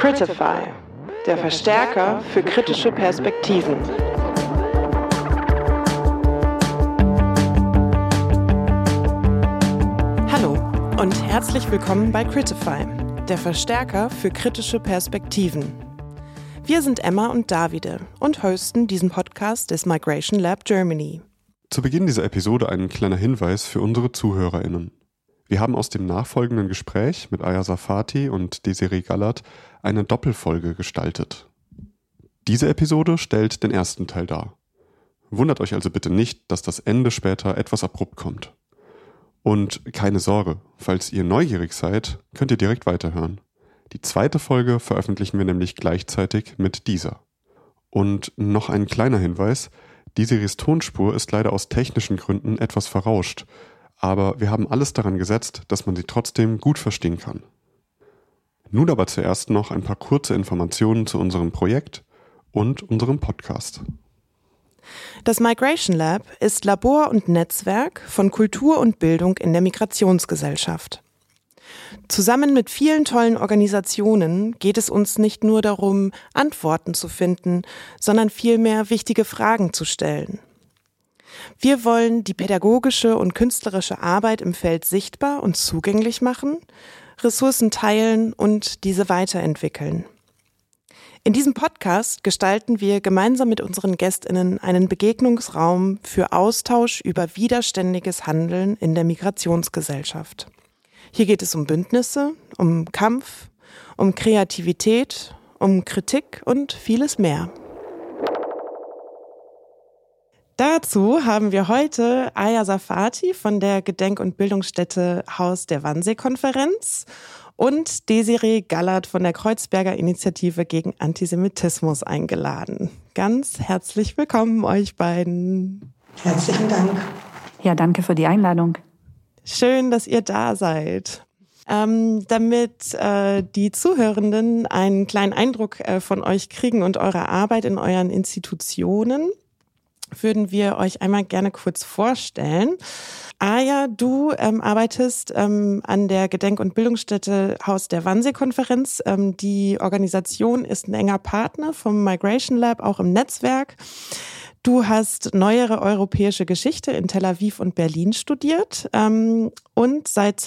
Critify, der Verstärker für kritische Perspektiven. Hallo und herzlich willkommen bei Critify, der Verstärker für kritische Perspektiven. Wir sind Emma und Davide und hosten diesen Podcast des Migration Lab Germany. Zu Beginn dieser Episode ein kleiner Hinweis für unsere ZuhörerInnen. Wir haben aus dem nachfolgenden Gespräch mit Aya Safati und Desiree Gallert eine Doppelfolge gestaltet. Diese Episode stellt den ersten Teil dar. Wundert euch also bitte nicht, dass das Ende später etwas abrupt kommt. Und keine Sorge, falls ihr neugierig seid, könnt ihr direkt weiterhören. Die zweite Folge veröffentlichen wir nämlich gleichzeitig mit dieser. Und noch ein kleiner Hinweis: Desirees Tonspur ist leider aus technischen Gründen etwas verrauscht, aber wir haben alles daran gesetzt, dass man sie trotzdem gut verstehen kann. Nun aber zuerst noch ein paar kurze Informationen zu unserem Projekt und unserem Podcast. Das Migration Lab ist Labor und Netzwerk von Kultur und Bildung in der Migrationsgesellschaft. Zusammen mit vielen tollen Organisationen geht es uns nicht nur darum, Antworten zu finden, sondern vielmehr wichtige Fragen zu stellen. Wir wollen die pädagogische und künstlerische Arbeit im Feld sichtbar und zugänglich machen, Ressourcen teilen und diese weiterentwickeln. In diesem Podcast gestalten wir gemeinsam mit unseren GästInnen einen Begegnungsraum für Austausch über widerständiges Handeln in der Migrationsgesellschaft. Hier geht es um Bündnisse, um Kampf, um Kreativität, um Kritik und vieles mehr. Dazu haben wir heute Aya Safati von der Gedenk- und Bildungsstätte Haus der Wannsee-Konferenz und Desiree Gallert von der Kreuzberger Initiative gegen Antisemitismus eingeladen. Ganz herzlich willkommen euch beiden. Herzlichen Dank. Ja, danke für die Einladung. Schön, dass ihr da seid. Damit die Zuhörenden einen kleinen Eindruck von euch kriegen und eurer Arbeit in euren Institutionen, würden wir euch einmal gerne kurz vorstellen. Aya, du arbeitest an der Gedenk- und Bildungsstätte Haus der Wannsee-Konferenz. Die Organisation ist ein enger Partner vom Migration Lab, auch im Netzwerk. Du hast neuere europäische Geschichte in Tel Aviv und Berlin studiert und seit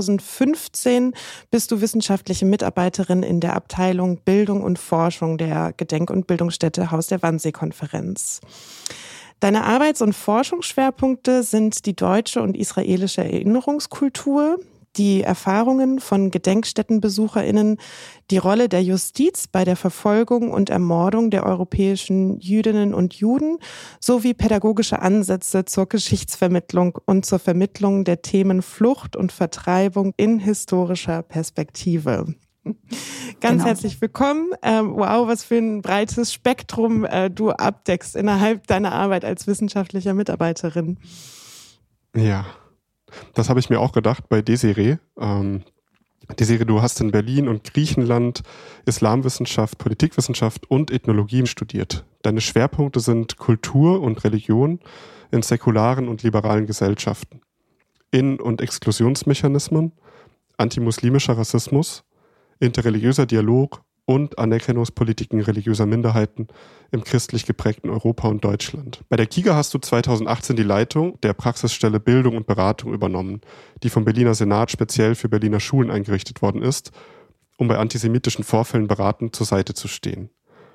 2015 bist du wissenschaftliche Mitarbeiterin in der Abteilung Bildung und Forschung der Gedenk- und Bildungsstätte Haus der Wannsee-Konferenz. Deine Arbeits- und Forschungsschwerpunkte sind die deutsche und israelische Erinnerungskultur, die Erfahrungen von GedenkstättenbesucherInnen, die Rolle der Justiz bei der Verfolgung und Ermordung der europäischen Jüdinnen und Juden sowie pädagogische Ansätze zur Geschichtsvermittlung und zur Vermittlung der Themen Flucht und Vertreibung in historischer Perspektive. Ganz herzlich willkommen. Wow, was für ein breites Spektrum du abdeckst innerhalb deiner Arbeit als wissenschaftlicher Mitarbeiterin. Ja, das habe ich mir auch gedacht bei Desiree. Desiree, du hast in Berlin und Griechenland Islamwissenschaft, Politikwissenschaft und Ethnologien studiert. Deine Schwerpunkte sind Kultur und Religion in säkularen und liberalen Gesellschaften, In- und Exklusionsmechanismen, antimuslimischer Rassismus, interreligiöser Dialog und Anerkennungspolitiken religiöser Minderheiten im christlich geprägten Europa und Deutschland. Bei der KIGA hast du 2018 die Leitung der Praxisstelle Bildung und Beratung übernommen, die vom Berliner Senat speziell für Berliner Schulen eingerichtet worden ist, um bei antisemitischen Vorfällen beratend zur Seite zu stehen.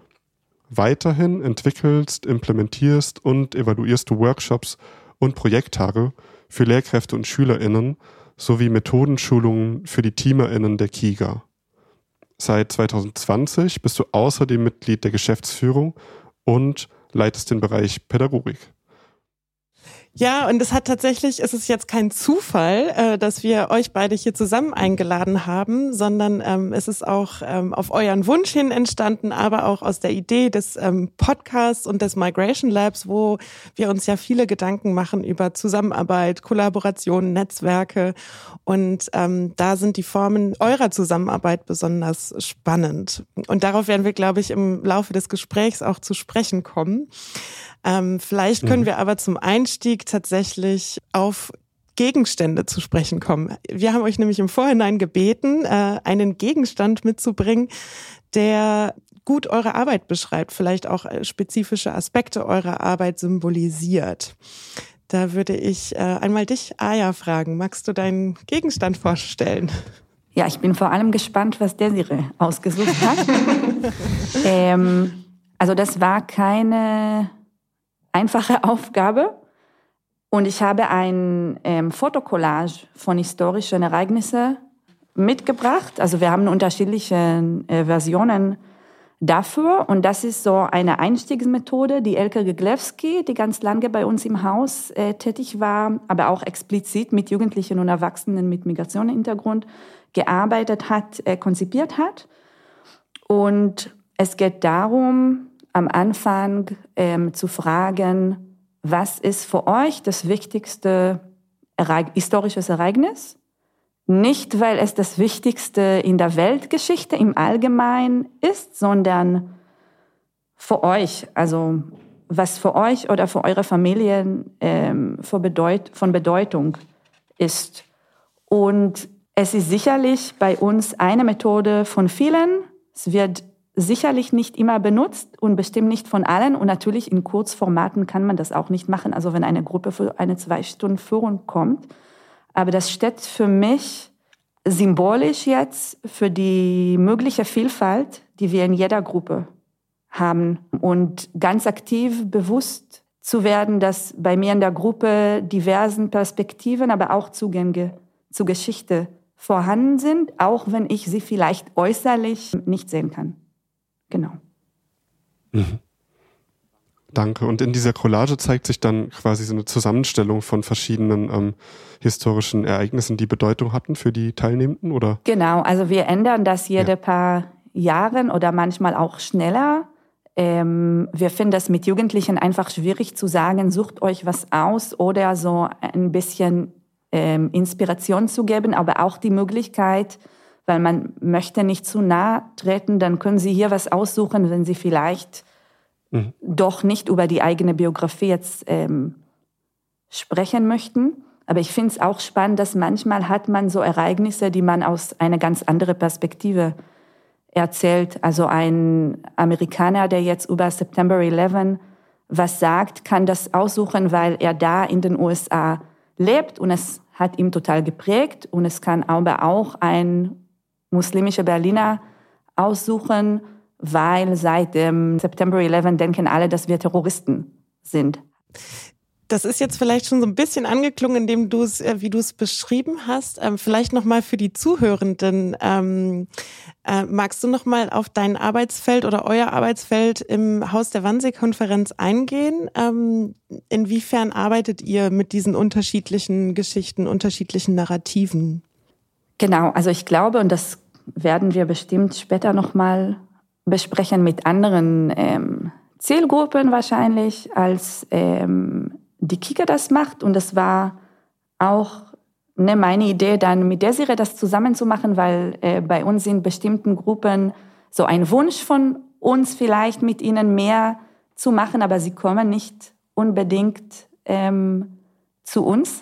Weiterhin entwickelst, implementierst und evaluierst du Workshops und Projekttage für Lehrkräfte und SchülerInnen sowie Methodenschulungen für die TeamerInnen der KIGA. Seit 2020 bist du außerdem Mitglied der Geschäftsführung und leitest den Bereich Pädagogik. Ja, und es ist jetzt kein Zufall, dass wir euch beide hier zusammen eingeladen haben, sondern es ist auch auf euren Wunsch hin entstanden, aber auch aus der Idee des Podcasts und des Migration Labs, wo wir uns ja viele Gedanken machen über Zusammenarbeit, Kollaboration, Netzwerke. Und da sind die Formen eurer Zusammenarbeit besonders spannend. Und darauf werden wir, glaube ich, im Laufe des Gesprächs auch zu sprechen kommen. Vielleicht können wir aber zum Einstieg tatsächlich auf Gegenstände zu sprechen kommen. Wir haben euch nämlich im Vorhinein gebeten, einen Gegenstand mitzubringen, der gut eure Arbeit beschreibt, vielleicht auch spezifische Aspekte eurer Arbeit symbolisiert. Da würde ich einmal dich, Aya, fragen. Magst du deinen Gegenstand vorstellen? Ja, ich bin vor allem gespannt, was Desiree ausgesucht hat. Also das war keine einfache Aufgabe. Und ich habe ein Fotokollage von historischen Ereignissen mitgebracht. Also wir haben unterschiedliche Versionen dafür. Und das ist so eine Einstiegsmethode, die Elke Geglewski, die ganz lange bei uns im Haus tätig war, aber auch explizit mit Jugendlichen und Erwachsenen mit Migrationshintergrund gearbeitet hat, konzipiert hat. Und es geht darum, am Anfang zu fragen, was ist für euch das wichtigste historisches Ereignis? Nicht, weil es das Wichtigste in der Weltgeschichte im Allgemeinen ist, sondern für euch, also was für euch oder für eure Familien von Bedeutung ist. Und es ist sicherlich bei uns eine Methode von vielen. Es wird sicherlich nicht immer benutzt und bestimmt nicht von allen. Und natürlich in Kurzformaten kann man das auch nicht machen, also wenn eine Gruppe für eine 2-Stunden-Führung kommt. Aber das steht für mich symbolisch jetzt für die mögliche Vielfalt, die wir in jeder Gruppe haben. Und ganz aktiv bewusst zu werden, dass bei mir in der Gruppe diversen Perspektiven, aber auch Zugänge zur Geschichte vorhanden sind, auch wenn ich sie vielleicht äußerlich nicht sehen kann. Genau. Mhm. Danke. Und in dieser Collage zeigt sich dann quasi so eine Zusammenstellung von verschiedenen historischen Ereignissen, die Bedeutung hatten für die Teilnehmenden, oder? Genau, also wir ändern das jede paar Jahren oder manchmal auch schneller. Wir finden das mit Jugendlichen einfach schwierig zu sagen, sucht euch was aus oder so ein bisschen Inspiration zu geben, aber auch die Möglichkeit, weil man möchte nicht zu nahe treten, dann können Sie hier was aussuchen, wenn Sie vielleicht doch nicht über die eigene Biografie jetzt sprechen möchten. Aber ich finde es auch spannend, dass manchmal hat man so Ereignisse, die man aus einer ganz anderen Perspektive erzählt. Also ein Amerikaner, der jetzt über September 11 was sagt, kann das aussuchen, weil er da in den USA lebt und es hat ihn total geprägt. Und es kann aber auch ein muslimischer Berliner aussuchen, weil seit dem September 11 denken alle, dass wir Terroristen sind. Das ist jetzt vielleicht schon so ein bisschen angeklungen, indem du es, wie du es beschrieben hast. Vielleicht nochmal für die Zuhörenden. Magst du nochmal auf dein Arbeitsfeld oder euer Arbeitsfeld im Haus der Wannsee-Konferenz eingehen? Inwiefern arbeitet ihr mit diesen unterschiedlichen Geschichten, unterschiedlichen Narrativen? Genau, also ich glaube, und das werden wir bestimmt später nochmal besprechen mit anderen Zielgruppen wahrscheinlich, als die Kika das macht. Und das war auch meine Idee, dann mit Desiree das zusammen zu machen, weil bei uns in bestimmten Gruppen so ein Wunsch von uns vielleicht mit ihnen mehr zu machen, aber sie kommen nicht unbedingt zu uns.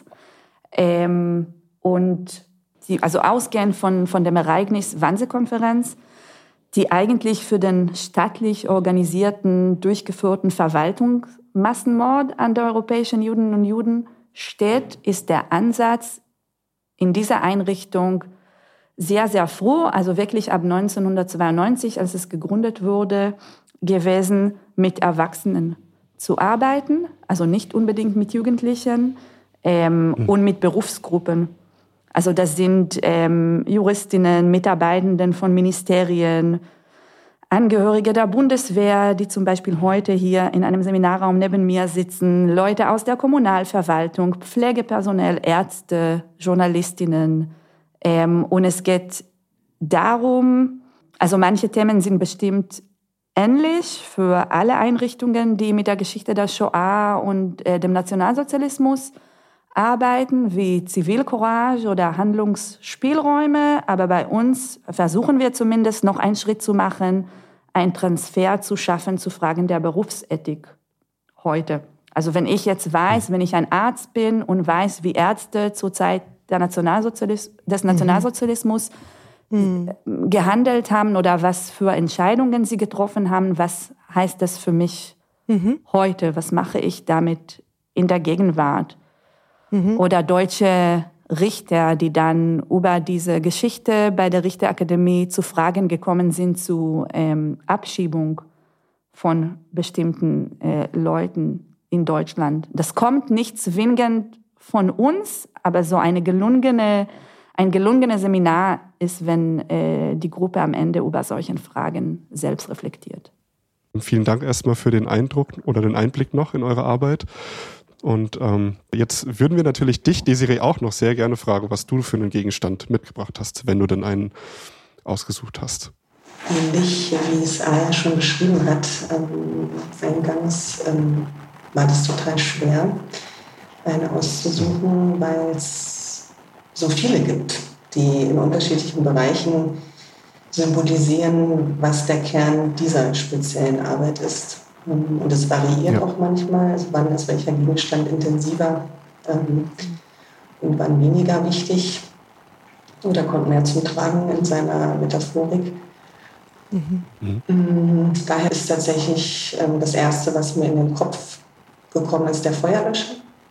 Also ausgehend von dem Ereignis Wannsee-Konferenz, die eigentlich für den staatlich organisierten, durchgeführten Verwaltungsmassenmord an der europäischen Juden und Juden steht, ist der Ansatz in dieser Einrichtung sehr, sehr früh, also wirklich ab 1992, als es gegründet wurde, gewesen, mit Erwachsenen zu arbeiten, also nicht unbedingt mit Jugendlichen und mit Berufsgruppen. Also das sind Juristinnen, Mitarbeitenden von Ministerien, Angehörige der Bundeswehr, die zum Beispiel heute hier in einem Seminarraum neben mir sitzen, Leute aus der Kommunalverwaltung, Pflegepersonal, Ärzte, Journalistinnen. Und es geht darum, also manche Themen sind bestimmt ähnlich für alle Einrichtungen, die mit der Geschichte der Shoah und dem Nationalsozialismus arbeiten, wie Zivilcourage oder Handlungsspielräume. Aber bei uns versuchen wir zumindest noch einen Schritt zu machen, einen Transfer zu schaffen zu Fragen der Berufsethik heute. Also wenn ich jetzt weiß, wenn ich ein Arzt bin und weiß, wie Ärzte zur Zeit des Nationalsozialismus gehandelt haben oder was für Entscheidungen sie getroffen haben, was heißt das für mich heute? Was mache ich damit in der Gegenwart? Oder deutsche Richter, die dann über diese Geschichte bei der Richterakademie zu Fragen gekommen sind zu Abschiebung von bestimmten Leuten in Deutschland. Das kommt nicht zwingend von uns, aber so ein gelungenes Seminar ist, wenn die Gruppe am Ende über solche Fragen selbst reflektiert. Vielen Dank erstmal für den Eindruck oder den Einblick noch in eure Arbeit. Und jetzt würden wir natürlich dich, Desiree, auch noch sehr gerne fragen, was du für einen Gegenstand mitgebracht hast, wenn du denn einen ausgesucht hast. Ähnlich wie es Aya schon beschrieben hat, eingangs war das total schwer, eine auszusuchen, weil es so viele gibt, die in unterschiedlichen Bereichen symbolisieren, was der Kern dieser speziellen Arbeit ist. Und es variiert auch manchmal, also wann ist welcher Gegenstand intensiver und wann weniger wichtig oder kommt mehr zum Tragen in seiner Metaphorik. Daher ist tatsächlich das Erste, was mir in den Kopf gekommen ist, der Feuerlöscher.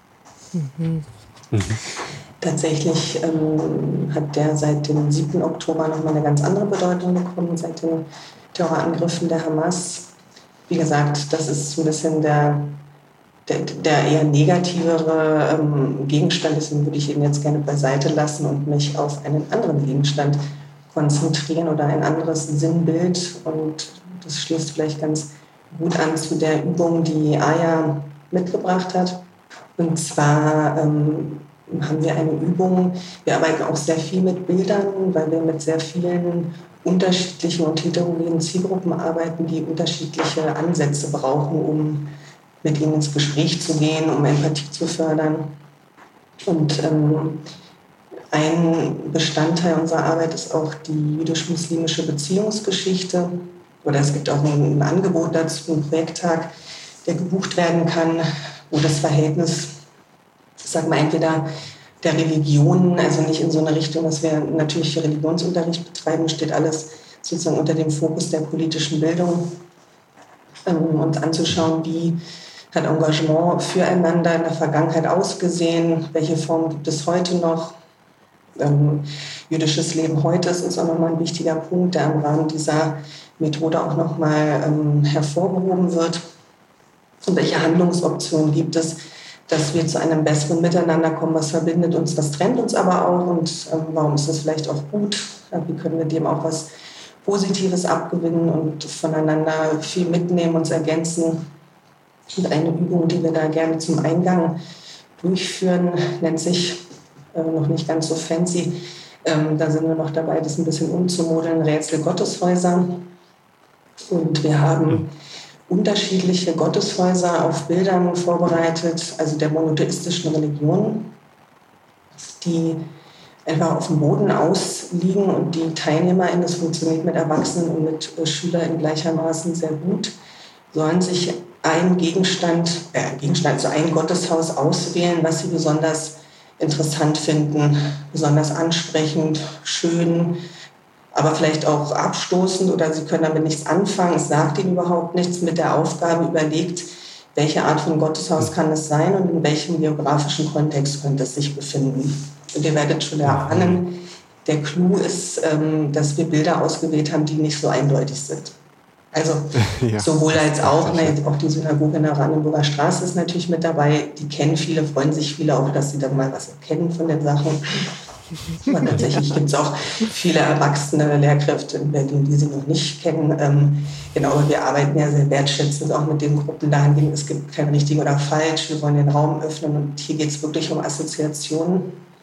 Tatsächlich hat der seit dem 7. Oktober nochmal eine ganz andere Bedeutung bekommen, seit den Terrorangriffen der Hamas. Wie gesagt, das ist so ein bisschen der eher negativere Gegenstand, deswegen würde ich ihn jetzt gerne beiseite lassen und mich auf einen anderen Gegenstand konzentrieren oder ein anderes Sinnbild. Und das schließt vielleicht ganz gut an zu der Übung, die Aya mitgebracht hat. Und zwar haben wir eine Übung, wir arbeiten auch sehr viel mit Bildern, weil wir mit sehr vielen unterschiedlichen und heterogenen Zielgruppen arbeiten, die unterschiedliche Ansätze brauchen, um mit ihnen ins Gespräch zu gehen, um Empathie zu fördern. Und ein Bestandteil unserer Arbeit ist auch die jüdisch-muslimische Beziehungsgeschichte. Oder es gibt auch ein Angebot dazu, einen Projekttag, der gebucht werden kann, wo das Verhältnis, sagen wir, entweder der Religionen, also nicht in so eine Richtung, dass wir natürlich Religionsunterricht betreiben, steht alles sozusagen unter dem Fokus der politischen Bildung, uns anzuschauen, wie hat Engagement füreinander in der Vergangenheit ausgesehen, welche Formen gibt es heute noch. Jüdisches Leben heute ist uns auch nochmal ein wichtiger Punkt, der im Rahmen dieser Methode auch nochmal hervorgehoben wird. Und welche Handlungsoptionen gibt es, dass wir zu einem besseren Miteinander kommen, was verbindet uns, was trennt uns aber auch und warum ist das vielleicht auch gut, wie können wir dem auch was Positives abgewinnen und voneinander viel mitnehmen, uns ergänzen. Und eine Übung, die wir da gerne zum Eingang durchführen, nennt sich, noch nicht ganz so fancy, da sind wir noch dabei, das ein bisschen umzumodeln, Rätsel Gotteshäuser. Und wir haben unterschiedliche Gotteshäuser auf Bildern vorbereitet, also der monotheistischen Religion, die einfach auf dem Boden ausliegen und die TeilnehmerInnen, das funktioniert mit Erwachsenen und mit SchülerInnen gleichermaßen sehr gut, sollen sich ein also ein Gotteshaus auswählen, was sie besonders interessant finden, besonders ansprechend, schön, aber vielleicht auch abstoßend oder sie können damit nichts anfangen, es sagt ihnen überhaupt nichts, mit der Aufgabe überlegt, welche Art von Gotteshaus kann es sein und in welchem geografischen Kontext könnte es sich befinden. Und ihr werdet schon erahnen, der Clou ist, dass wir Bilder ausgewählt haben, die nicht so eindeutig sind. Also ja, sowohl als auch, auch die Synagoge in der Oranienburger Straße ist natürlich mit dabei. Die kennen viele, freuen sich viele auch, dass sie dann mal was erkennen von den Sachen. Aber tatsächlich gibt es auch viele erwachsene Lehrkräfte in Berlin, die sie noch nicht kennen. Genau, aber wir arbeiten ja sehr wertschätzend auch mit den Gruppen dahingehend. Es gibt kein richtig oder falsch. Wir wollen den Raum öffnen und hier geht es wirklich um Assoziationen.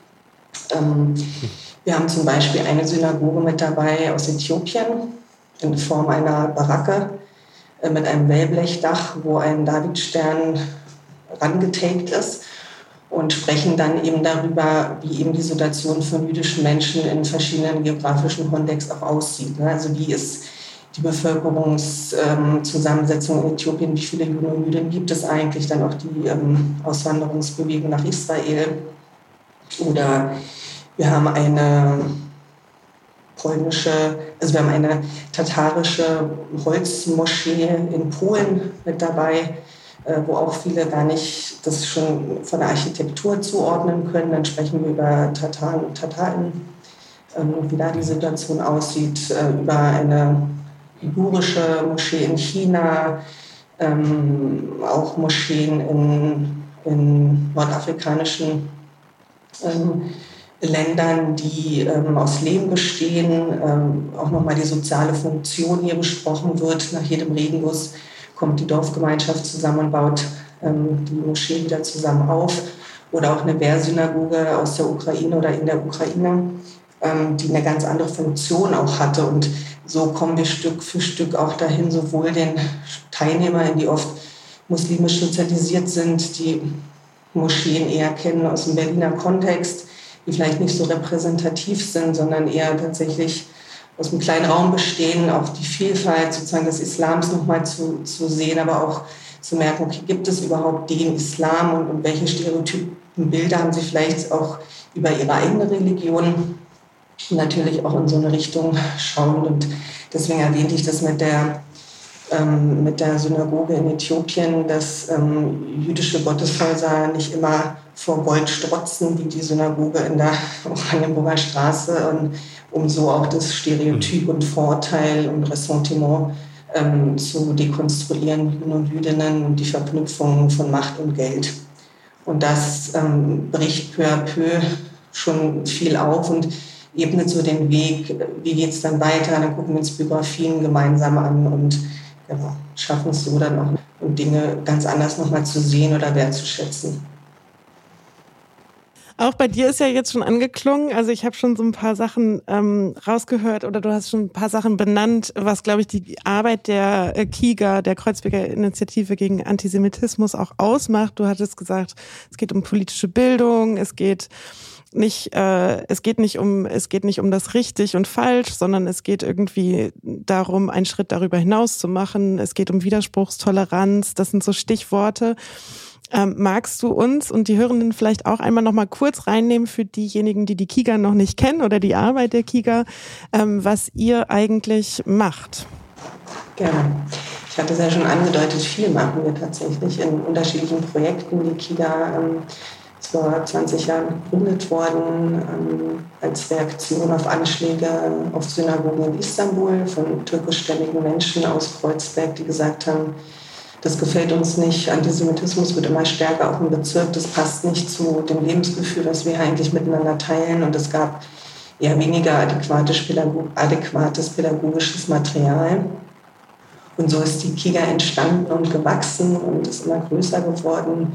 Wir haben zum Beispiel eine Synagoge mit dabei aus Äthiopien in Form einer Baracke mit einem Wellblechdach, wo ein Davidstern rangetaped ist und sprechen dann eben darüber, wie eben die Situation von jüdischen Menschen in verschiedenen geografischen Kontexten auch aussieht. Also wie ist die Bevölkerungszusammensetzung in Äthiopien, wie viele Juden und Jüdinnen gibt es eigentlich, dann auch die Auswanderungsbewegung nach Israel. Oder wir haben eine eine tatarische Holzmoschee in Polen mit dabei, wo auch viele gar nicht das schon von der Architektur zuordnen können. Dann sprechen wir über Tataren und Tatarinnen, wie da die Situation aussieht, über eine uigurische Moschee in China, auch Moscheen in nordafrikanischen Ländern, die aus Lehm bestehen, auch nochmal die soziale Funktion hier besprochen wird. Nach jedem Regenguss kommt die Dorfgemeinschaft zusammen und baut die Moschee wieder zusammen auf. Oder auch eine Wehrsynagoge aus der Ukraine oder in der Ukraine, die eine ganz andere Funktion auch hatte. Und so kommen wir Stück für Stück auch dahin, sowohl den Teilnehmern, die oft muslimisch sozialisiert sind, die Moscheen eher kennen aus dem Berliner Kontext, die vielleicht nicht so repräsentativ sind, sondern eher tatsächlich aus einem kleinen Raum bestehen, auch die Vielfalt sozusagen des Islams nochmal zu sehen, aber auch zu merken, okay, gibt es überhaupt den Islam und welche Stereotypen, Bilder haben sie vielleicht auch über ihre eigene Religion, natürlich auch in so eine Richtung schauen. Und deswegen erwähnte ich das mit der Synagoge in Äthiopien, dass jüdische Gotteshäuser nicht immer vor Gold strotzen wie die Synagoge in der Oranienburger Straße, um so auch das Stereotyp und Vorurteil und Ressentiment zu dekonstruieren, Juden und Jüdinnen und die Verknüpfung von Macht und Geld. Und das bricht peu à peu schon viel auf und ebnet so den Weg, wie geht es dann weiter, dann gucken wir uns Biografien gemeinsam an und schaffen es so dann auch, Dinge ganz anders nochmal zu sehen oder wertzuschätzen. Auch bei dir ist ja jetzt schon angeklungen, also ich habe schon so ein paar Sachen rausgehört oder du hast schon ein paar Sachen benannt, was, glaube ich, die Arbeit der KIGA, der Kreuzberger Initiative gegen Antisemitismus auch ausmacht. Du hattest gesagt, es geht um politische Bildung, es geht nicht um das richtig und falsch, sondern es geht irgendwie darum, einen Schritt darüber hinaus zu machen. Es geht um Widerspruchstoleranz, das sind so Stichworte. Magst du uns und die Hörenden vielleicht auch einmal noch mal kurz reinnehmen für diejenigen, die KIGA noch nicht kennen oder die Arbeit der KIGA, was ihr eigentlich macht? Gerne. Ich hatte es ja schon angedeutet, viel machen wir tatsächlich in unterschiedlichen Projekten. Die KIGA ist vor 20 Jahren gegründet worden als Reaktion auf Anschläge auf Synagogen in Istanbul von türkischstämmigen Menschen aus Kreuzberg, die gesagt haben, das gefällt uns nicht, Antisemitismus wird immer stärker auch im Bezirk, das passt nicht zu dem Lebensgefühl, das wir eigentlich miteinander teilen und es gab eher weniger adäquates pädagogisches Material. Und so ist die KIGA entstanden und gewachsen und ist immer größer geworden.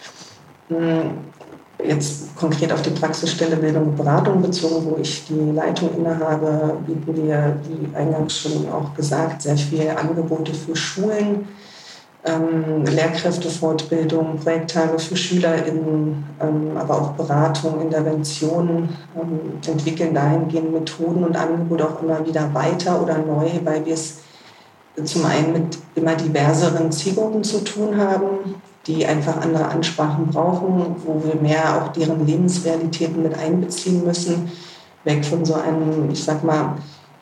Jetzt konkret auf die Praxisstelle Bildung und Beratung bezogen, wo ich die Leitung innehabe, bieten wir, wie eingangs schon auch gesagt, sehr viele Angebote für Schulen, Lehrkräftefortbildung, Projekttage für SchülerInnen, aber auch Beratung, Interventionen, entwickeln dahingehend Methoden und Angebote auch immer wieder weiter oder neu, weil wir es zum einen mit immer diverseren Zielgruppen zu tun haben, die einfach andere Ansprachen brauchen, wo wir mehr auch deren Lebensrealitäten mit einbeziehen müssen, weg von so einem, ich sag mal,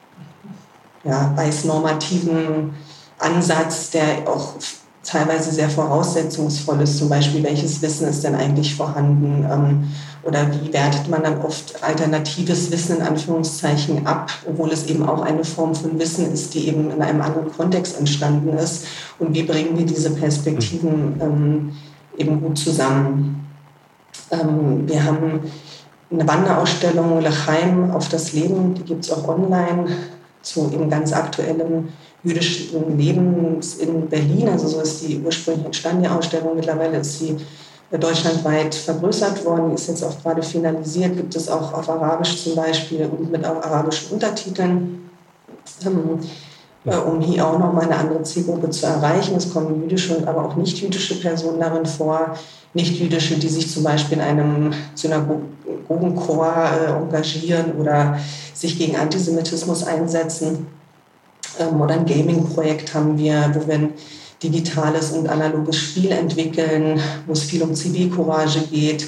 weiß-normativen Ansatz, der auch teilweise sehr voraussetzungsvoll ist, zum Beispiel, welches Wissen ist denn eigentlich vorhanden oder wie wertet man dann oft alternatives Wissen in Anführungszeichen ab, obwohl es eben auch eine Form von Wissen ist, die eben in einem anderen Kontext entstanden ist und wie bringen wir diese Perspektiven eben gut zusammen. Wir haben eine Wanderausstellung L'Chaim auf das Leben, die gibt es auch online zu eben ganz aktuellem jüdischen Lebens in Berlin. Also so ist die ursprünglich entstanden, die Ausstellung. Mittlerweile ist sie deutschlandweit vergrößert worden, ist jetzt auch gerade finalisiert, gibt es auch auf Arabisch zum Beispiel und mit arabischen Untertiteln, um hier auch nochmal eine andere Zielgruppe zu erreichen. Es kommen jüdische und aber auch nicht-jüdische Personen darin vor, nicht-jüdische, die sich zum Beispiel in einem Synagogenchor engagieren oder sich gegen Antisemitismus einsetzen. Modern Gaming Projekt haben wir, wo wir ein digitales und analoges Spiel entwickeln, wo es viel um Zivilcourage geht.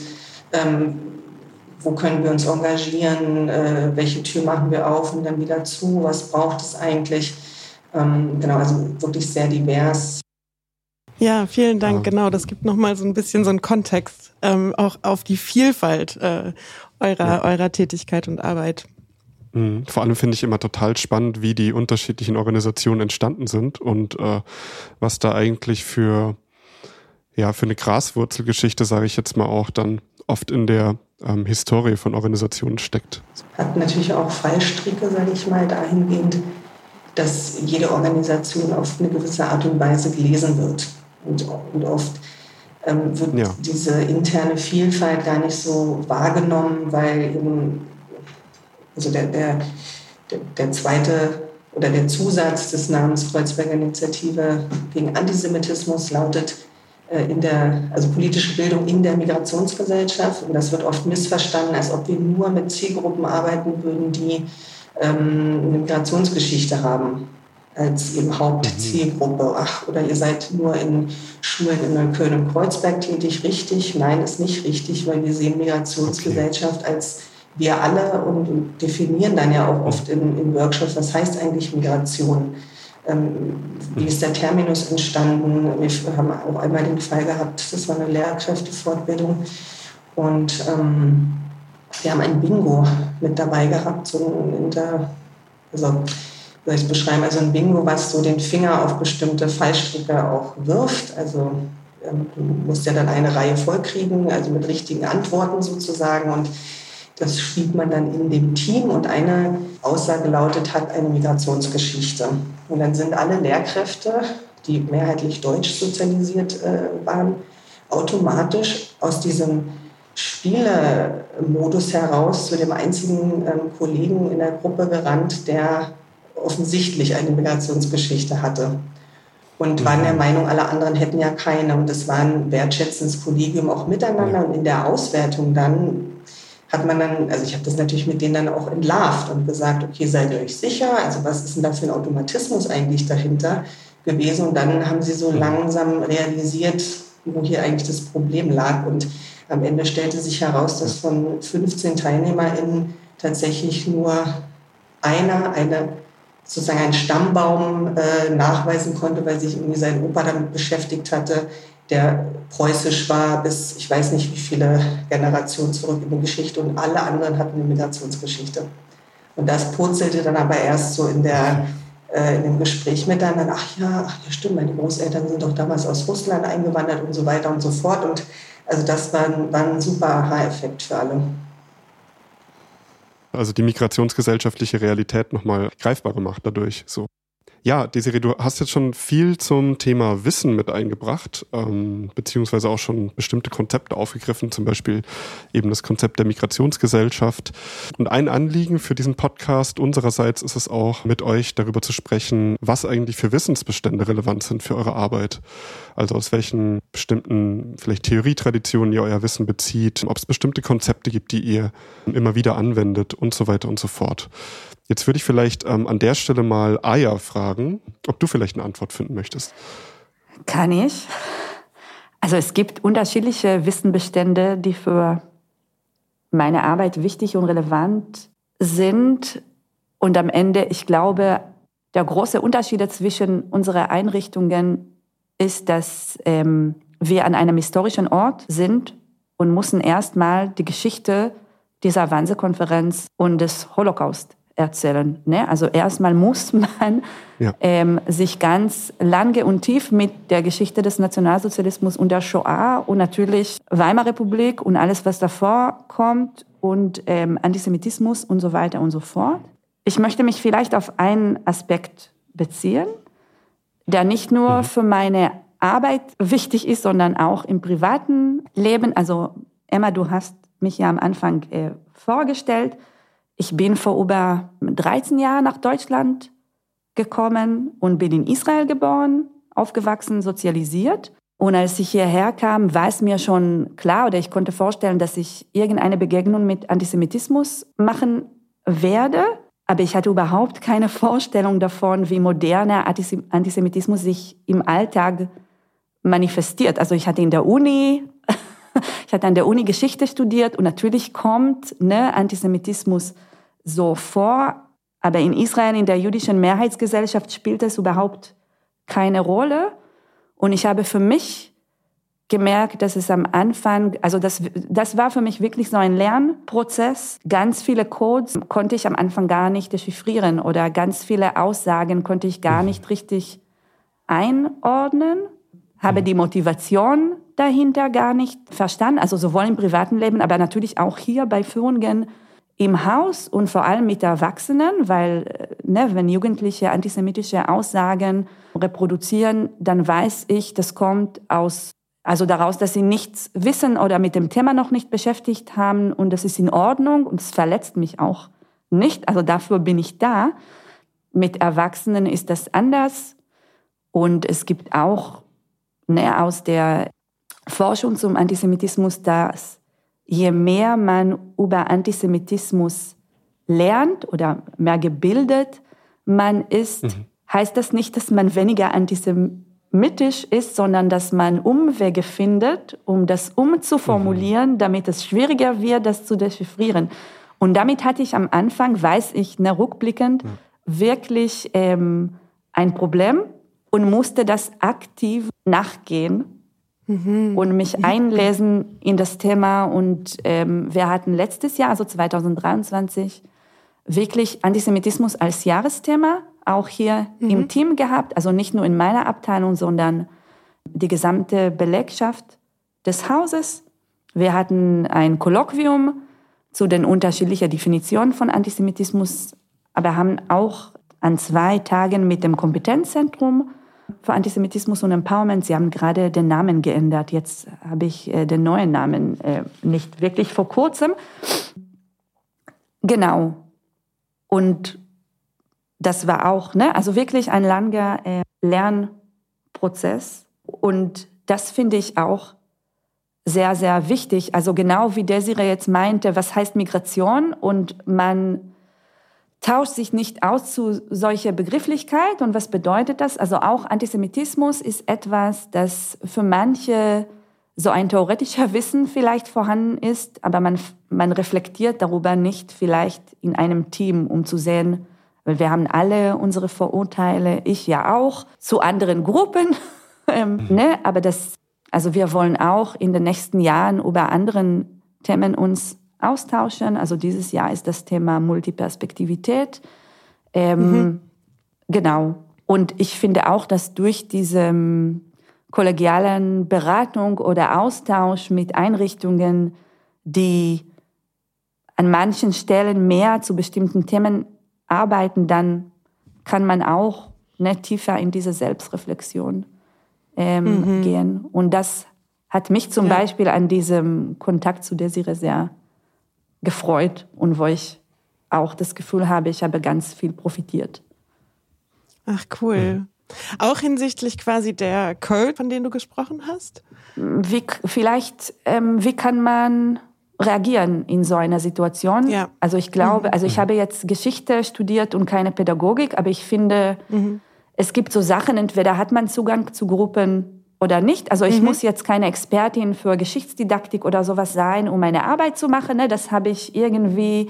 Wo können wir uns engagieren? Welche Tür machen wir auf und dann wieder zu? Was braucht es eigentlich? Genau, also wirklich sehr divers. Ja, vielen Dank. Genau, das gibt nochmal so ein bisschen so einen Kontext auch auf die Vielfalt eurer Tätigkeit und Arbeit. Vor allem finde ich immer total spannend, wie die unterschiedlichen Organisationen entstanden sind und was da eigentlich für eine Graswurzelgeschichte, sage ich jetzt mal auch, dann oft in der Historie von Organisationen steckt. Hat natürlich auch Fallstricke, sage ich mal, dahingehend, dass jede Organisation auf eine gewisse Art und Weise gelesen wird. Und oft wird diese interne Vielfalt gar nicht so wahrgenommen, weil eben, also der zweite oder der Zusatz des Namens Kreuzberger Initiative gegen Antisemitismus lautet also politische Bildung in der Migrationsgesellschaft. Und das wird oft missverstanden, als ob wir nur mit Zielgruppen arbeiten würden, die eine Migrationsgeschichte haben als eben Hauptzielgruppe. Oder ihr seid nur in Schulen in Neukölln und Kreuzberg tätig. Richtig? Nein, ist nicht richtig, weil wir sehen Migrationsgesellschaft als wir alle und definieren dann ja auch oft in Workshops, was heißt eigentlich Migration? Wie ist der Terminus entstanden? Wir haben auch einmal den Fall gehabt, das war eine Lehrkräftefortbildung und wir haben ein Bingo mit dabei gehabt, wie soll ich es beschreiben, also ein Bingo, was so den Finger auf bestimmte Fallstricke auch wirft. Also du musst ja dann eine Reihe vollkriegen, also mit richtigen Antworten sozusagen, und das spielt man dann in dem Team und eine Aussage lautet, hat eine Migrationsgeschichte. Und dann sind alle Lehrkräfte, die mehrheitlich deutsch sozialisiert waren, automatisch aus diesem Spielemodus heraus zu dem einzigen Kollegen in der Gruppe gerannt, der offensichtlich eine Migrationsgeschichte hatte. Und waren der Meinung, alle anderen hätten ja keine. Und es war ein wertschätzendes Kollegium auch miteinander. Und in der Auswertung dann hat man dann, also ich habe das natürlich mit denen dann auch entlarvt und gesagt, okay, seid ihr euch sicher? Also was ist denn da für ein Automatismus eigentlich dahinter gewesen? Und dann haben sie so langsam realisiert, wo hier eigentlich das Problem lag. Und am Ende stellte sich heraus, dass von 15 TeilnehmerInnen tatsächlich nur sozusagen einen Stammbaum nachweisen konnte, weil sich irgendwie sein Opa damit beschäftigt hatte, der preußisch war bis ich weiß nicht wie viele Generationen zurück in die Geschichte, und alle anderen hatten eine Migrationsgeschichte. Und das purzelte dann aber erst so in dem Gespräch miteinander. Ach ja, stimmt, meine Großeltern sind doch damals aus Russland eingewandert und so weiter und so fort. Und also das war ein super Aha-Effekt für alle. Also die migrationsgesellschaftliche Realität nochmal greifbar gemacht dadurch. So. Ja, Desiree, du hast jetzt schon viel zum Thema Wissen mit eingebracht, beziehungsweise auch schon bestimmte Konzepte aufgegriffen, zum Beispiel eben das Konzept der Migrationsgesellschaft. Und ein Anliegen für diesen Podcast unsererseits ist es auch, mit euch darüber zu sprechen, was eigentlich für Wissensbestände relevant sind für eure Arbeit. Also aus welchen bestimmten vielleicht Theorietraditionen ihr euer Wissen bezieht, ob es bestimmte Konzepte gibt, die ihr immer wieder anwendet und so weiter und so fort. Jetzt würde ich vielleicht an der Stelle mal Aya fragen, ob du vielleicht eine Antwort finden möchtest. Kann ich. Also es gibt unterschiedliche Wissensbestände, die für meine Arbeit wichtig und relevant sind. Und am Ende, ich glaube, der große Unterschied zwischen unseren Einrichtungen ist, dass wir an einem historischen Ort sind und müssen erstmal die Geschichte dieser Wannsee-Konferenz und des Holocaust erzählen. Ne? Also erstmal muss man sich ganz lange und tief mit der Geschichte des Nationalsozialismus und der Shoah und natürlich Weimarer Republik und alles, was davor kommt und Antisemitismus und so weiter und so fort. Ich möchte mich vielleicht auf einen Aspekt beziehen, der nicht nur für meine Arbeit wichtig ist, sondern auch im privaten Leben. Also Emma, du hast mich ja am Anfang vorgestellt. Ich bin vor über 13 Jahren nach Deutschland gekommen und bin in Israel geboren, aufgewachsen, sozialisiert. Und als ich hierher kam, war es mir schon klar, oder ich konnte vorstellen, dass ich irgendeine Begegnung mit Antisemitismus machen werde. Aber ich hatte überhaupt keine Vorstellung davon, wie moderner Antisemitismus sich im Alltag manifestiert. Also ich hatte an der Uni Geschichte studiert und natürlich kommt Antisemitismus so vor. Aber in Israel, in der jüdischen Mehrheitsgesellschaft, spielt es überhaupt keine Rolle. Und ich habe für mich gemerkt, dass es am Anfang, also das war für mich wirklich so ein Lernprozess. Ganz viele Codes konnte ich am Anfang gar nicht dechiffrieren oder ganz viele Aussagen konnte ich gar nicht richtig einordnen, habe die Motivation dahinter gar nicht verstanden, also sowohl im privaten Leben, aber natürlich auch hier bei Führungen im Haus und vor allem mit Erwachsenen, weil wenn Jugendliche antisemitische Aussagen reproduzieren, dann weiß ich, das kommt daraus, dass sie nichts wissen oder mit dem Thema noch nicht beschäftigt haben und das ist in Ordnung und es verletzt mich auch nicht. Also dafür bin ich da. Mit Erwachsenen ist das anders und es gibt auch aus der Forschung zum Antisemitismus, dass je mehr man über Antisemitismus lernt oder mehr gebildet man ist, heißt das nicht, dass man weniger antisemitisch ist, sondern dass man Umwege findet, um das umzuformulieren, damit es schwieriger wird, das zu dechiffrieren. Und damit hatte ich am Anfang, weiß ich, rückblickend, wirklich ein Problem und musste das aktiv nachgehen und mich einlesen in das Thema. Und wir hatten letztes Jahr, also 2023, wirklich Antisemitismus als Jahresthema auch hier im Team gehabt. Also nicht nur in meiner Abteilung, sondern die gesamte Belegschaft des Hauses. Wir hatten ein Kolloquium zu den unterschiedlichen Definitionen von Antisemitismus, aber haben auch an 2 Tagen mit dem Kompetenzzentrum für Antisemitismus und Empowerment, sie haben gerade den Namen geändert, jetzt habe ich den neuen Namen nicht wirklich vor kurzem. Genau. Und das war auch, also wirklich ein langer Lernprozess. Und das finde ich auch sehr, sehr wichtig. Also genau wie Desiree jetzt meinte, was heißt Migration? Und man tauscht sich nicht aus zu solcher Begrifflichkeit. Und was bedeutet das? Also auch Antisemitismus ist etwas, das für manche so ein theoretischer Wissen vielleicht vorhanden ist, aber man reflektiert darüber nicht vielleicht in einem Team, um zu sehen, weil wir haben alle unsere Vorurteile, ich ja auch, zu anderen Gruppen. Aber wir wollen auch in den nächsten Jahren über anderen Themen uns austauschen. Also dieses Jahr ist das Thema Multiperspektivität. Genau. Und ich finde auch, dass durch diese kollegialen Beratung oder Austausch mit Einrichtungen, die an manchen Stellen mehr zu bestimmten Themen arbeiten, dann kann man auch tiefer in diese Selbstreflexion gehen. Und das hat mich zum Beispiel an diesem Kontakt zu Desiree sehr gefreut und wo ich auch das Gefühl habe, ich habe ganz viel profitiert. Ach, cool. Auch hinsichtlich quasi der Code, von denen du gesprochen hast? Wie kann man reagieren in so einer Situation? Ja. Also ich glaube, ich habe jetzt Geschichte studiert und keine Pädagogik, aber ich finde, es gibt so Sachen, entweder hat man Zugang zu Gruppen oder nicht. Also ich muss jetzt keine Expertin für Geschichtsdidaktik oder sowas sein, um meine Arbeit zu machen. Das habe ich irgendwie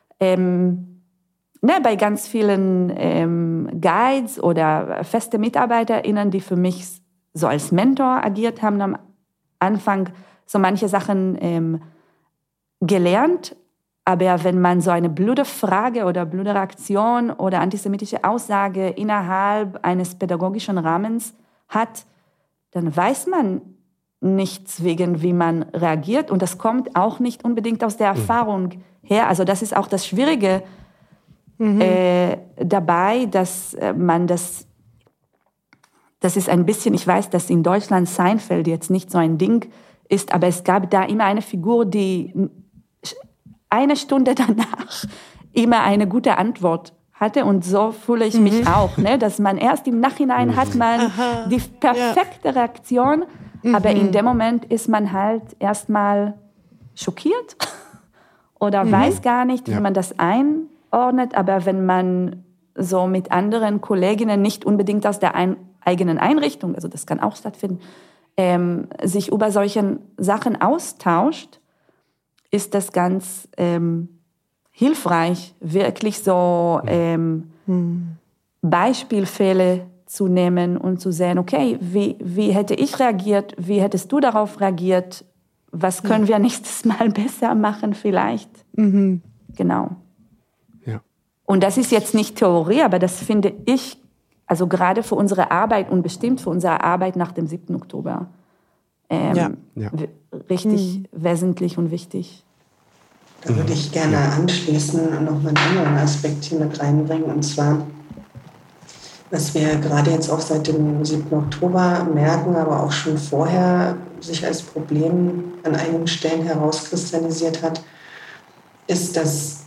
bei ganz vielen Guides oder feste MitarbeiterInnen, die für mich so als Mentor agiert haben, am Anfang so manche Sachen gelernt. Aber wenn man so eine blöde Frage oder blöde Reaktion oder antisemitische Aussage innerhalb eines pädagogischen Rahmens hat, dann weiß man nichts wegen, wie man reagiert. Und das kommt auch nicht unbedingt aus der Erfahrung her. Also das ist auch das Schwierige dabei, dass man das ist ein bisschen, ich weiß, dass in Deutschland Seinfeld jetzt nicht so ein Ding ist, aber es gab da immer eine Figur, die eine Stunde danach immer eine gute Antwort hatte. Und so fühle ich mich auch, dass man erst im Nachhinein hat man die perfekte Reaktion, aber in dem Moment ist man halt erstmal schockiert oder weiß gar nicht, wie man das einordnet, aber wenn man so mit anderen Kolleginnen, nicht unbedingt aus der eigenen Einrichtung, also das kann auch stattfinden, sich über solche Sachen austauscht, ist das ganz hilfreich, wirklich so Beispielfälle zu nehmen und zu sehen, okay, wie hätte ich reagiert, wie hättest du darauf reagiert, was können wir nächstes Mal besser machen vielleicht. Genau. Ja. Und das ist jetzt nicht Theorie, aber das finde ich, also gerade für unsere Arbeit und bestimmt für unsere Arbeit nach dem 7. Oktober richtig wesentlich und wichtig. Da würde ich gerne anschließen und noch mal einen anderen Aspekt hier mit reinbringen. Und zwar, was wir gerade jetzt auch seit dem 7. Oktober merken, aber auch schon vorher sich als Problem an einigen Stellen herauskristallisiert hat, ist, dass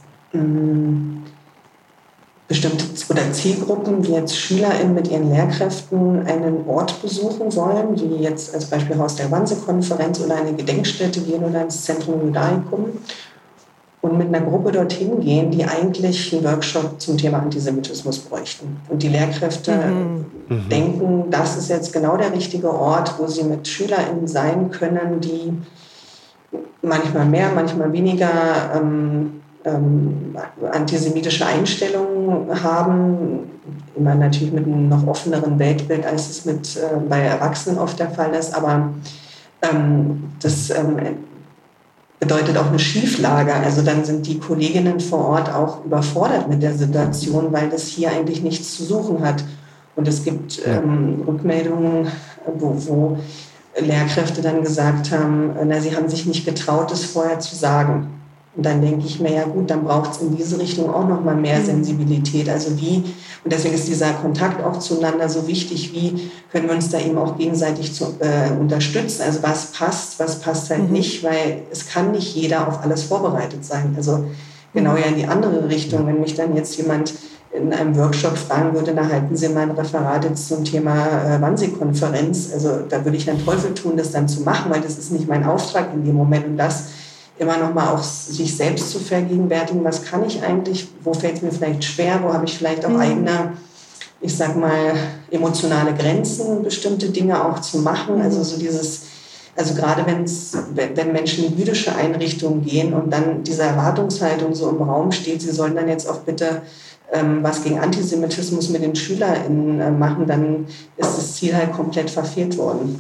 bestimmte oder Zielgruppen, wie jetzt SchülerInnen mit ihren Lehrkräften einen Ort besuchen wollen, wie jetzt als Beispiel Haus der Wannsee-Konferenz oder eine Gedenkstätte gehen oder ins Zentrum Judaicum und mit einer Gruppe dorthin gehen, die eigentlich einen Workshop zum Thema Antisemitismus bräuchten. Und die Lehrkräfte denken, das ist jetzt genau der richtige Ort, wo sie mit SchülerInnen sein können, die manchmal mehr, manchmal weniger antisemitische Einstellungen haben, immer natürlich mit einem noch offeneren Weltbild, als es bei Erwachsenen oft der Fall ist, aber das bedeutet auch eine Schieflage. Also dann sind die Kolleginnen vor Ort auch überfordert mit der Situation, weil das hier eigentlich nichts zu suchen hat. Und es gibt Rückmeldungen, wo Lehrkräfte dann gesagt haben, sie haben sich nicht getraut, es vorher zu sagen. Und dann denke ich mir, ja gut, dann braucht es in diese Richtung auch noch mal mehr Sensibilität. Also und deswegen ist dieser Kontakt auch zueinander so wichtig, wie können wir uns da eben auch gegenseitig unterstützen. Also was passt halt nicht, weil es kann nicht jeder auf alles vorbereitet sein. Also genau ja in die andere Richtung, wenn mich dann jetzt jemand in einem Workshop fragen würde, da halten Sie mal ein Referat jetzt zum Thema Wannsee-Konferenz. Also da würde ich dann Teufel tun, das dann zu machen, weil das ist nicht mein Auftrag in dem Moment. Und das immer noch mal auch sich selbst zu vergegenwärtigen, was kann ich eigentlich, wo fällt es mir vielleicht schwer, wo habe ich vielleicht auch eigene, ich sag mal, emotionale Grenzen, bestimmte Dinge auch zu machen. Also so also gerade wenn Menschen in jüdische Einrichtungen gehen und dann diese Erwartungshaltung so im Raum steht, sie sollen dann jetzt auch bitte was gegen Antisemitismus mit den SchülerInnen machen, dann ist das Ziel halt komplett verfehlt worden.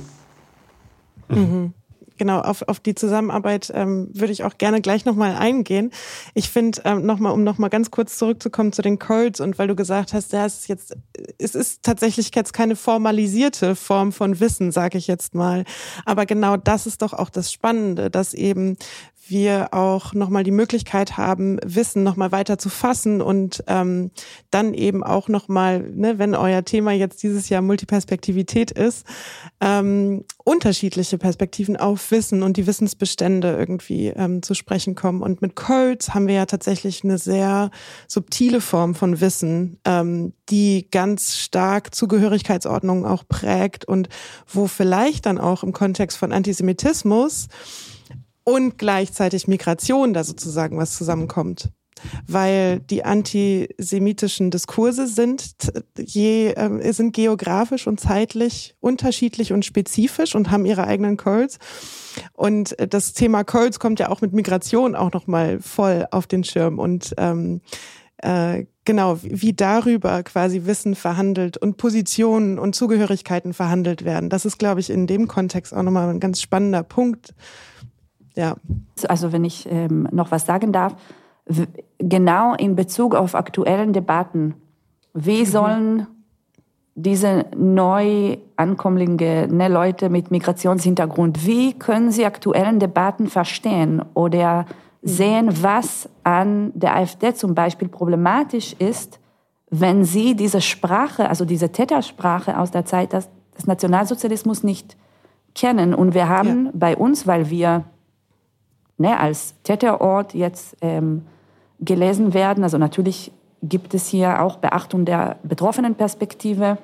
Genau, auf die Zusammenarbeit würde ich auch gerne gleich nochmal eingehen. Ich finde, um nochmal ganz kurz zurückzukommen zu den Codes und weil du gesagt hast, es ist tatsächlich jetzt keine formalisierte Form von Wissen, sage ich jetzt mal. Aber genau das ist doch auch das Spannende, dass eben wir auch nochmal die Möglichkeit haben, Wissen nochmal weiter zu fassen und dann eben auch nochmal, wenn euer Thema jetzt dieses Jahr Multiperspektivität ist, unterschiedliche Perspektiven auf Wissen und die Wissensbestände irgendwie zu sprechen kommen. Und mit Codes haben wir ja tatsächlich eine sehr subtile Form von Wissen, die ganz stark Zugehörigkeitsordnungen auch prägt und wo vielleicht dann auch im Kontext von Antisemitismus und gleichzeitig Migration da sozusagen was zusammenkommt. Weil die antisemitischen Diskurse sind geografisch und zeitlich unterschiedlich und spezifisch und haben ihre eigenen Codes. Und das Thema Codes kommt ja auch mit Migration auch nochmal voll auf den Schirm. Und genau, wie darüber quasi Wissen verhandelt und Positionen und Zugehörigkeiten verhandelt werden. Das ist, glaube ich, in dem Kontext auch nochmal ein ganz spannender Punkt. Ja. Also wenn ich noch was sagen darf, genau in Bezug auf aktuellen Debatten, wie sollen diese neu ankommenden Leute mit Migrationshintergrund, wie können sie aktuellen Debatten verstehen oder sehen, was an der AfD zum Beispiel problematisch ist, wenn sie diese Sprache, also diese Tätersprache aus der Zeit des Nationalsozialismus nicht kennen. Und wir haben bei uns, weil wir als Täterort jetzt gelesen werden. Also natürlich gibt es hier auch Beachtung der betroffenen Perspektive.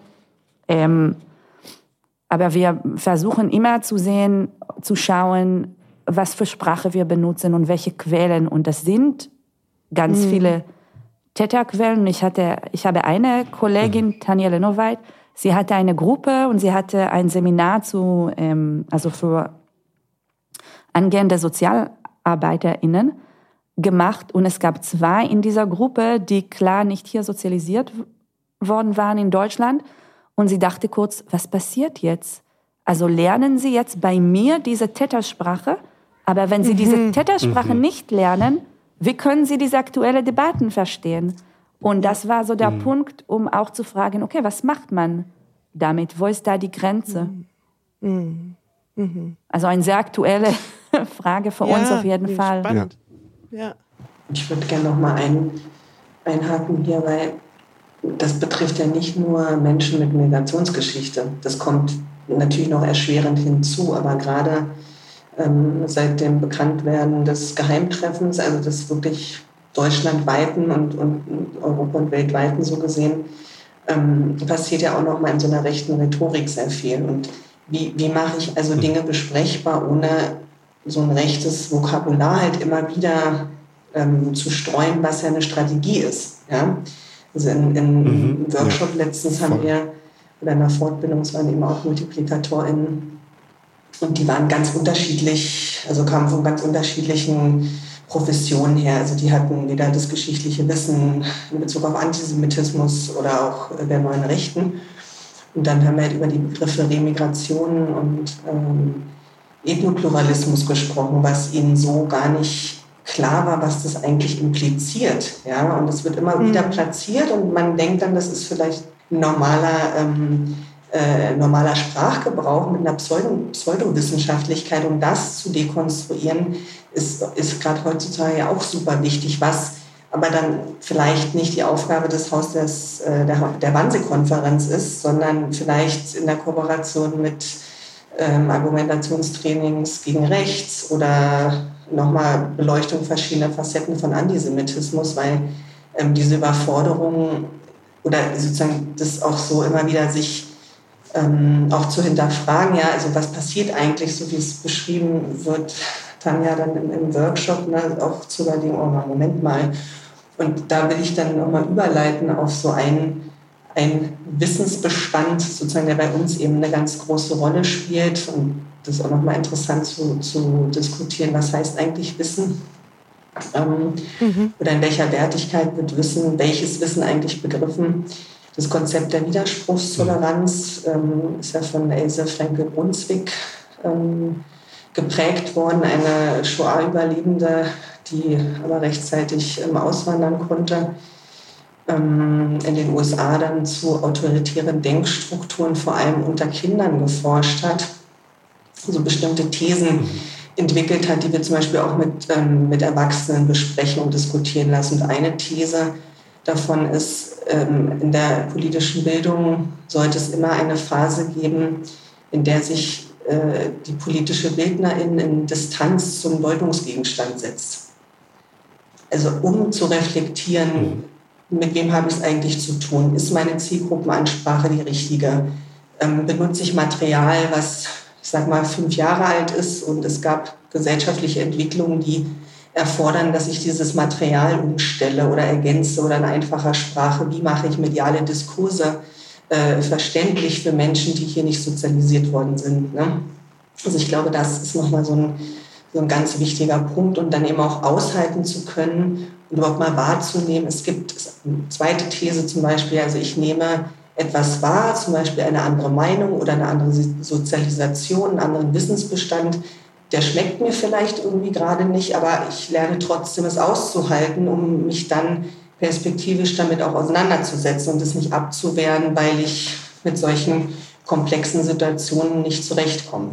Aber wir versuchen immer zu schauen, was für Sprache wir benutzen und welche Quellen. Und das sind ganz viele Täterquellen. Ich habe eine Kollegin, Tanja Lenoweit, sie hatte eine Gruppe und sie hatte ein Seminar also für angehende SozialarbeiterInnen gemacht. Und es gab 2 in dieser Gruppe, die klar nicht hier sozialisiert worden waren in Deutschland. Und sie dachte kurz, was passiert jetzt? Also lernen sie jetzt bei mir diese Tätersprache? Aber wenn sie diese Tätersprache nicht lernen, wie können sie diese aktuellen Debatten verstehen? Und das war so der Punkt, um auch zu fragen, okay, was macht man damit? Wo ist da die Grenze? Also eine sehr aktuelle Frage für uns auf jeden Fall. Spannend. Ja. Ich würde gerne noch mal einhaken hier, weil das betrifft ja nicht nur Menschen mit Migrationsgeschichte. Das kommt natürlich noch erschwerend hinzu, aber gerade seit dem Bekanntwerden des Geheimtreffens, also des wirklich deutschlandweiten und Europa- und weltweiten so gesehen, passiert ja auch noch mal in so einer rechten Rhetorik sehr viel. Und wie mache ich also Dinge besprechbar, ohne so ein rechtes Vokabular halt immer wieder zu streuen, was ja eine Strategie ist. Ja? Also im Workshop letztens haben wir, oder in der Fortbildung, es waren eben auch MultiplikatorInnen, und die waren ganz unterschiedlich, also kamen von ganz unterschiedlichen Professionen her. Also die hatten weder das geschichtliche Wissen in Bezug auf Antisemitismus oder auch der neuen Rechten. Und dann haben wir halt über die Begriffe Remigration und Ethnopluralismus gesprochen, was ihnen so gar nicht klar war, was das eigentlich impliziert. Ja? Und das wird immer wieder platziert und man denkt dann, das ist vielleicht ein normaler Sprachgebrauch mit einer Pseudowissenschaftlichkeit, um das zu dekonstruieren, ist gerade heutzutage ja auch super wichtig, was aber dann vielleicht nicht die Aufgabe des Hauses der Wannsee-Konferenz ist, sondern vielleicht in der Kooperation mit Argumentationstrainings gegen rechts oder nochmal Beleuchtung verschiedener Facetten von Antisemitismus, weil diese Überforderung oder sozusagen das auch so immer wieder sich auch zu hinterfragen, ja, also was passiert eigentlich, so wie es beschrieben wird, Tanja dann im Workshop, ne, auch zu überlegen, oh Moment mal. Und da will ich dann nochmal überleiten auf so einen Wissensbestand, sozusagen, der bei uns eben eine ganz große Rolle spielt. Und das ist auch nochmal interessant zu diskutieren, was heißt eigentlich Wissen? Oder in welcher Wertigkeit wird Wissen, welches Wissen eigentlich begriffen? Das Konzept der Widerspruchstoleranz ist ja von Else Frenkel-Brunswick geprägt worden, eine Shoah-Überlebende, die aber rechtzeitig auswandern konnte, in den USA dann zu autoritären Denkstrukturen, vor allem unter Kindern, geforscht hat, so bestimmte Thesen entwickelt hat, die wir zum Beispiel auch mit Erwachsenen besprechen und diskutieren lassen. Und eine These davon ist, in der politischen Bildung sollte es immer eine Phase geben, in der sich die politische Bildnerin in Distanz zum Deutungsgegenstand setzt. Also um zu reflektieren, mit wem habe ich es eigentlich zu tun? Ist meine Zielgruppenansprache die richtige? Benutze ich Material, was, ich sag mal, 5 Jahre alt ist und es gab gesellschaftliche Entwicklungen, die erfordern, dass ich dieses Material umstelle oder ergänze oder in einfacher Sprache, wie mache ich mediale Diskurse verständlich für Menschen, die hier nicht sozialisiert worden sind. Ne? Also ich glaube, das ist nochmal so ein ganz wichtiger Punkt und dann eben auch aushalten zu können und überhaupt mal wahrzunehmen. Es gibt eine zweite These zum Beispiel, also ich nehme etwas wahr, zum Beispiel eine andere Meinung oder eine andere Sozialisation, einen anderen Wissensbestand, der schmeckt mir vielleicht irgendwie gerade nicht, aber ich lerne trotzdem es auszuhalten, um mich dann perspektivisch damit auch auseinanderzusetzen und es nicht abzuwehren, weil ich mit solchen komplexen Situationen nicht zurechtkomme.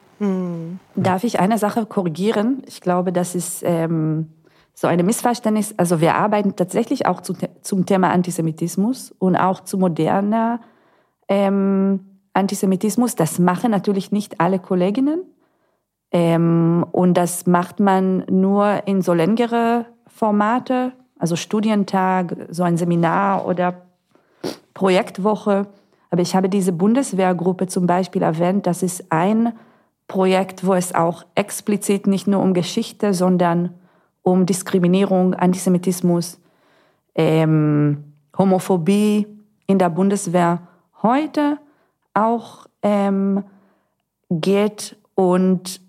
Darf ich eine Sache korrigieren? Ich glaube, das ist so ein Missverständnis. Also wir arbeiten tatsächlich auch zum Thema Antisemitismus und auch zu moderner Antisemitismus. Das machen natürlich nicht alle Kolleginnen. Und das macht man nur in so längere Formate, also Studientag, so ein Seminar oder Projektwoche. Aber ich habe diese Bundeswehrgruppe zum Beispiel erwähnt. Das ist ein Projekt, wo es auch explizit nicht nur um Geschichte, sondern um Diskriminierung, Antisemitismus Homophobie in der Bundeswehr heute auch geht. Und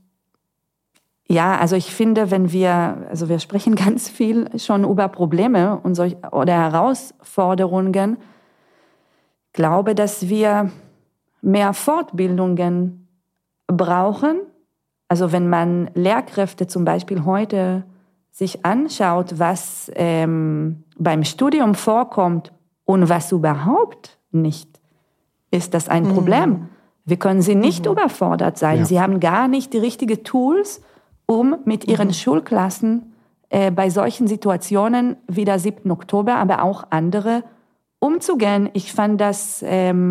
ja, also ich finde, wir sprechen ganz viel schon über Probleme und oder Herausforderungen, glaube, dass wir mehr Fortbildungen brauchen. Also wenn man Lehrkräfte zum Beispiel heute sich anschaut, was beim Studium vorkommt und was überhaupt nicht, ist das ein Problem. Wir können sie nicht überfordert sein. Ja. Sie haben gar nicht die richtigen Tools, um mit ihren Schulklassen bei solchen Situationen wie der 7. Oktober, aber auch andere, umzugehen. Ich fand das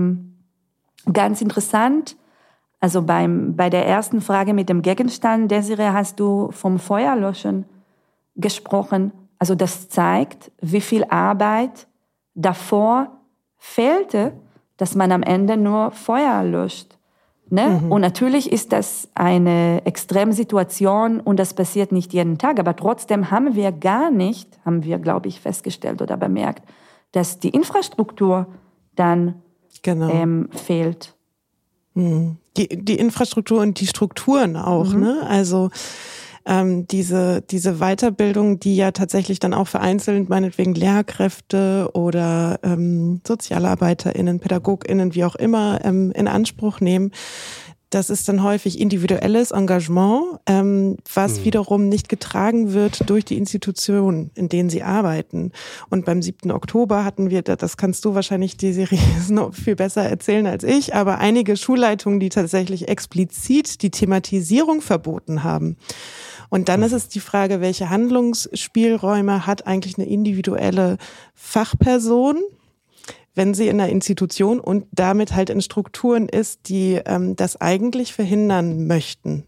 ganz interessant. Also bei der ersten Frage mit dem Gegenstand, Desiree, hast du vom Feuerlöschen gesprochen. Also das zeigt, wie viel Arbeit davor fehlte, dass man am Ende nur Feuer löscht. Ne? Und natürlich ist das eine Extremsituation und das passiert nicht jeden Tag, aber trotzdem haben wir, glaube ich, festgestellt oder bemerkt, dass die Infrastruktur dann fehlt. Die Infrastruktur und die Strukturen auch, ne? Also diese Weiterbildung, die ja tatsächlich dann auch vereinzelt, meinetwegen Lehrkräfte oder SozialarbeiterInnen, PädagogInnen, wie auch immer, in Anspruch nehmen. Das ist dann häufig individuelles Engagement, was wiederum nicht getragen wird durch die Institutionen, in denen sie arbeiten. Und beim 7. Oktober hatten wir, das kannst du wahrscheinlich, Desiree, noch viel besser erzählen als ich, aber einige Schulleitungen, die tatsächlich explizit die Thematisierung verboten haben. Und dann ist es die Frage, welche Handlungsspielräume hat eigentlich eine individuelle Fachperson, wenn sie in einer Institution und damit halt in Strukturen ist, die das eigentlich verhindern möchten.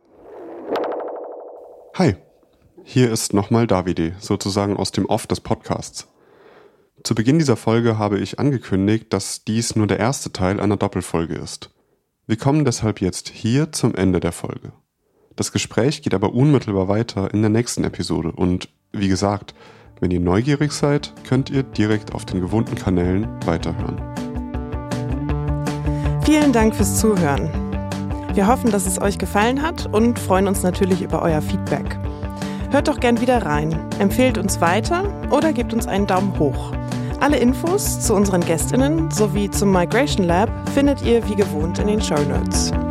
Hi, hier ist nochmal Davide, sozusagen aus dem Off des Podcasts. Zu Beginn dieser Folge habe ich angekündigt, dass dies nur der erste Teil einer Doppelfolge ist. Wir kommen deshalb jetzt hier zum Ende der Folge. Das Gespräch geht aber unmittelbar weiter in der nächsten Episode und wie gesagt, wenn ihr neugierig seid, könnt ihr direkt auf den gewohnten Kanälen weiterhören. Vielen Dank fürs Zuhören. Wir hoffen, dass es euch gefallen hat und freuen uns natürlich über euer Feedback. Hört doch gern wieder rein, empfehlt uns weiter oder gebt uns einen Daumen hoch. Alle Infos zu unseren GästInnen sowie zum Migration Lab findet ihr wie gewohnt in den Shownotes.